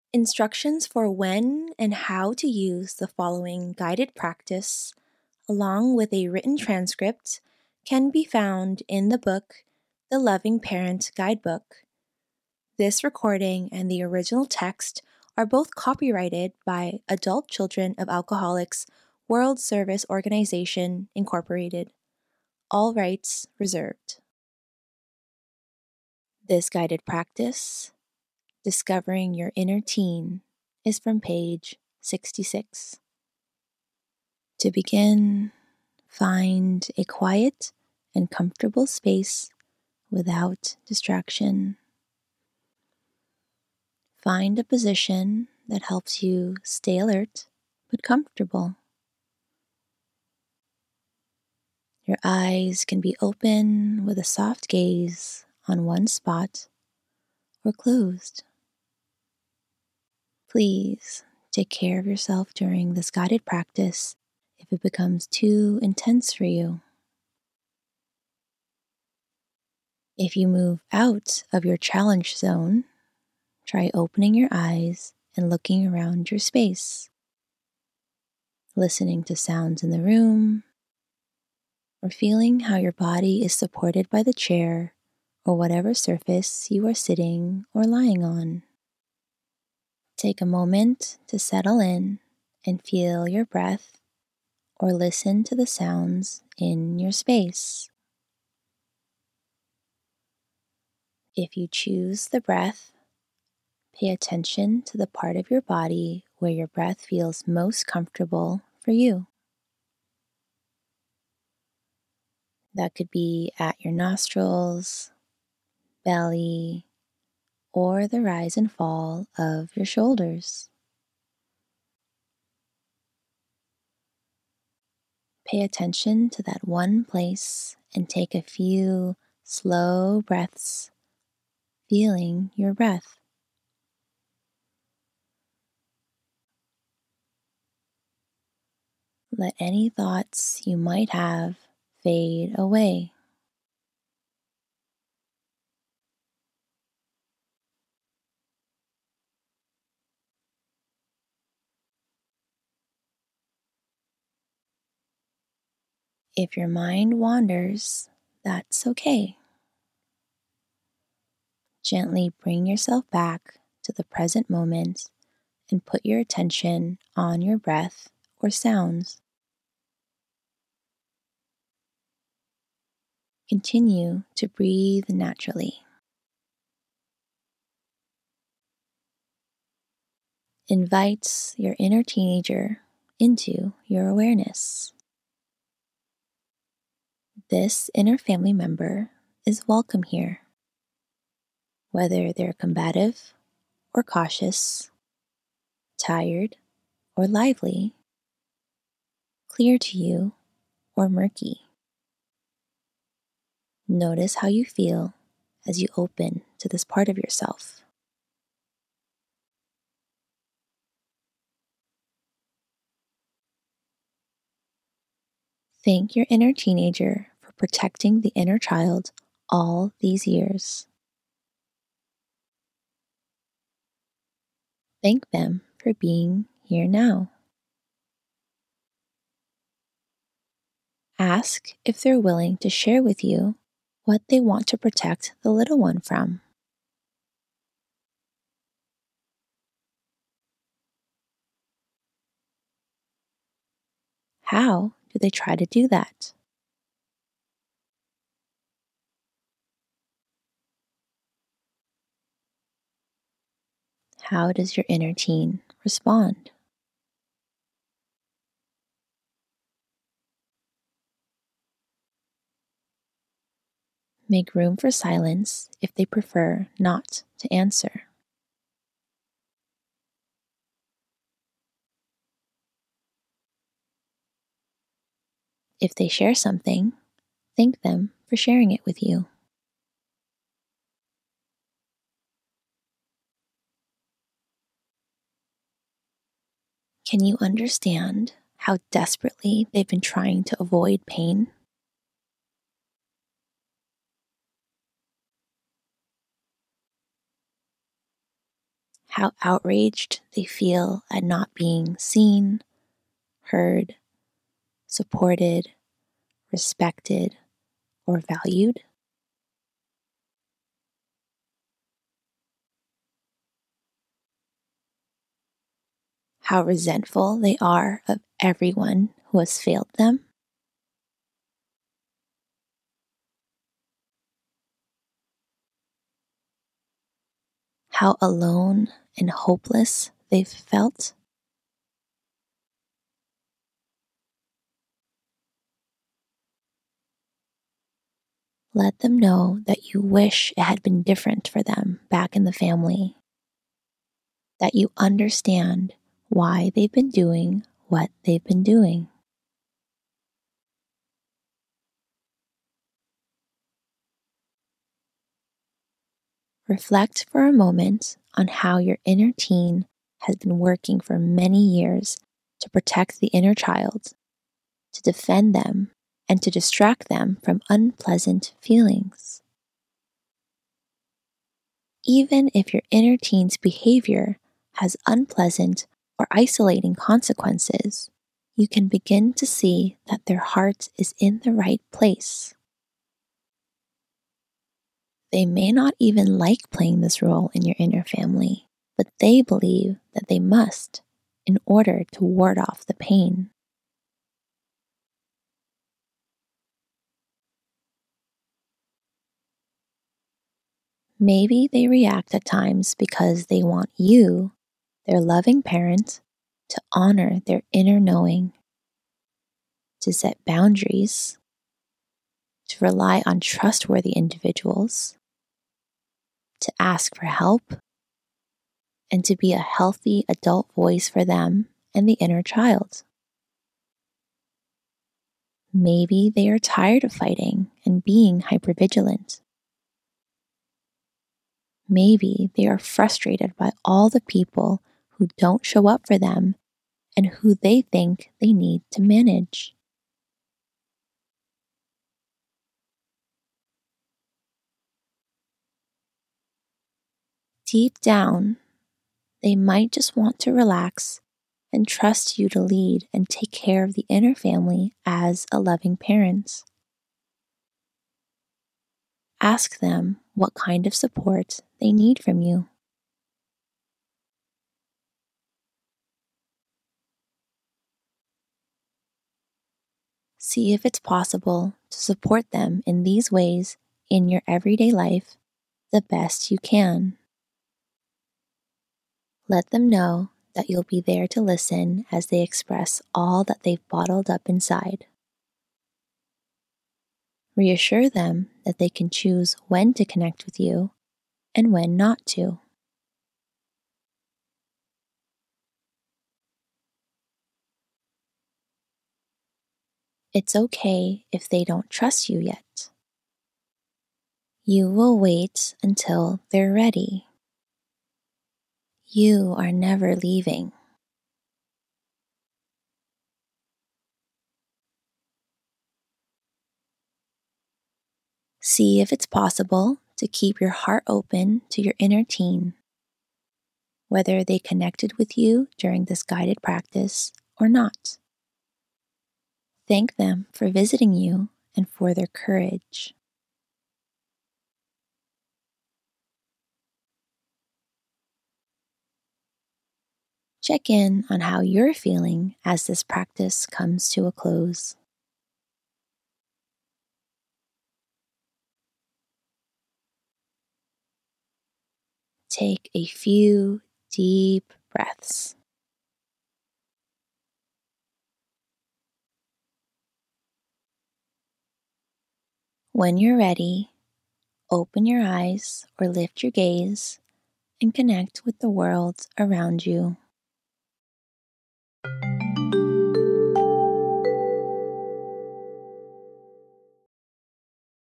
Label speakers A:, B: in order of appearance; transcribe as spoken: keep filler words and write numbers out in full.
A: Instructions for when and how to use the following guided practice, along with a written transcript, can be found in the book, The Loving Parent Guidebook. This recording and the original text are both copyrighted by Adult Children of Alcoholics World Service Organization, Incorporated. All rights reserved. This guided practice, Discovering Your Inner Teen, is from page sixty-six. To begin, find a quiet and comfortable space without distraction. Find a position that helps you stay alert but comfortable. Your eyes can be open with a soft gaze on one spot or closed. Please take care of yourself during this guided practice if it becomes too intense for you. If you move out of your challenge zone, try opening your eyes and looking around your space, listening to sounds in the room, or feeling how your body is supported by the chair or whatever surface you are sitting or lying on. Take a moment to settle in and feel your breath or listen to the sounds in your space. If you choose the breath, pay attention to the part of your body where your breath feels most comfortable for you. That could be at your nostrils, belly, or the rise and fall of your shoulders. Pay attention to that one place and take a few slow breaths, feeling your breath. Let any thoughts you might have fade away. If your mind wanders, that's okay. Gently bring yourself back to the present moment and put your attention on your breath or sounds. Continue to breathe naturally. Invite your inner teenager into your awareness. This inner family member is welcome here, whether they're combative or cautious, tired or lively, clear to you or murky. Notice how you feel as you open to this part of yourself. Thank your inner teenager for protecting the inner child all these years. Thank them for being here now. Ask if they're willing to share with you what they want to protect the little one from. How do they try to do that? How does your inner teen respond? Make room for silence if they prefer not to answer. If they share something, thank them for sharing it with you. Can you understand how desperately they've been trying to avoid pain? how outraged they feel at not being seen, heard, supported, respected, or valued. How resentful they are of everyone who has failed them. How alone and hopeless they've felt. Let them know that you wish it had been different for them back in the family, that you understand why they've been doing what they've been doing. Reflect for a moment on how your inner teen has been working for many years to protect the inner child, to defend them, and to distract them from unpleasant feelings. Even if your inner teen's behavior has unpleasant or isolating consequences, you can begin to see that their heart is in the right place. They may not even like playing this role in your inner family, but they believe that they must in order to ward off the pain. Maybe they react at times because they want you, their loving parent, to honor their inner knowing, to set boundaries, to rely on trustworthy individuals, to ask for help, and to be a healthy adult voice for them and the inner child. Maybe they are tired of fighting and being hypervigilant. Maybe they are frustrated by all the people who don't show up for them and who they think they need to manage. Deep down, they might just want to relax and trust you to lead and take care of the inner family as a loving parent. Ask them what kind of support they need from you. See if it's possible to support them in these ways in your everyday life the best you can. Let them know that you'll be there to listen as they express all that they've bottled up inside. Reassure them that they can choose when to connect with you and when not to. It's okay if they don't trust you yet. You will wait until they're ready. You are never leaving. See if it's possible to keep your heart open to your inner teen, whether they connected with you during this guided practice or not. Thank them for visiting you and for their courage. Check in on how you're feeling as this practice comes to a close. Take a few deep breaths. When you're ready, open your eyes or lift your gaze and connect with the world around you.